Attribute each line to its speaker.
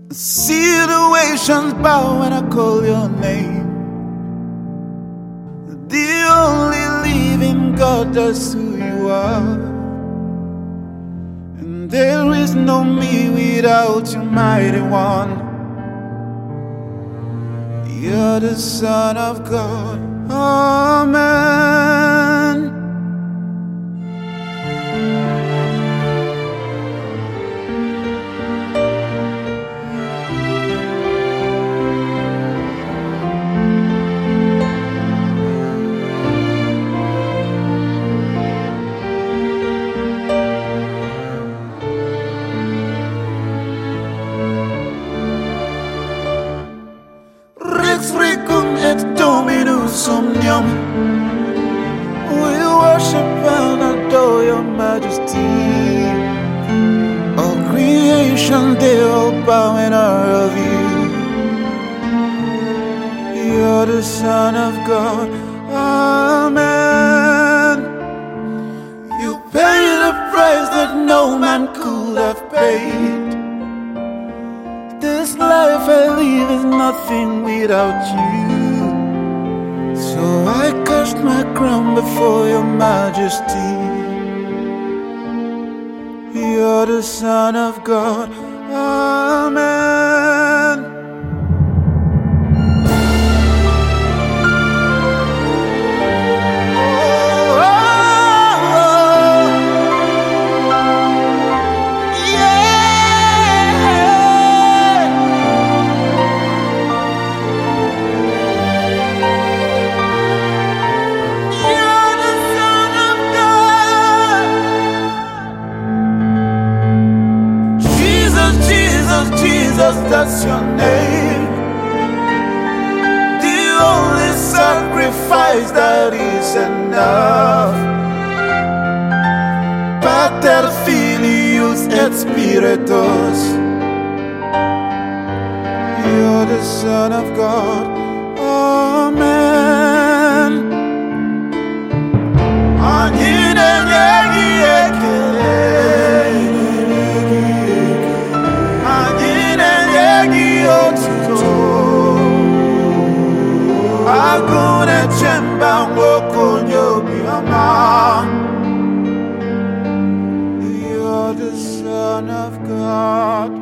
Speaker 1: Situations bow when I call your name. The only living God, that's who you are. And there is no me without you, mighty one. You're the Son of God. Amen. Rex Regum et Dominus Omnium. We worship and adore your majesty. All creation, they all bow in honor of you. You're the Son of God. Amen. You paid a price that no man could have paid. This life I live is nothing without you. So I cast my crown before your majesty. You're the Son of God. Amen. Jesus, that's your name. The only sacrifice that is enough. Pater Filius et Spiritus. You're the Son of God. Amen. Agune chemba ngokonyo biama. You're the Son of God.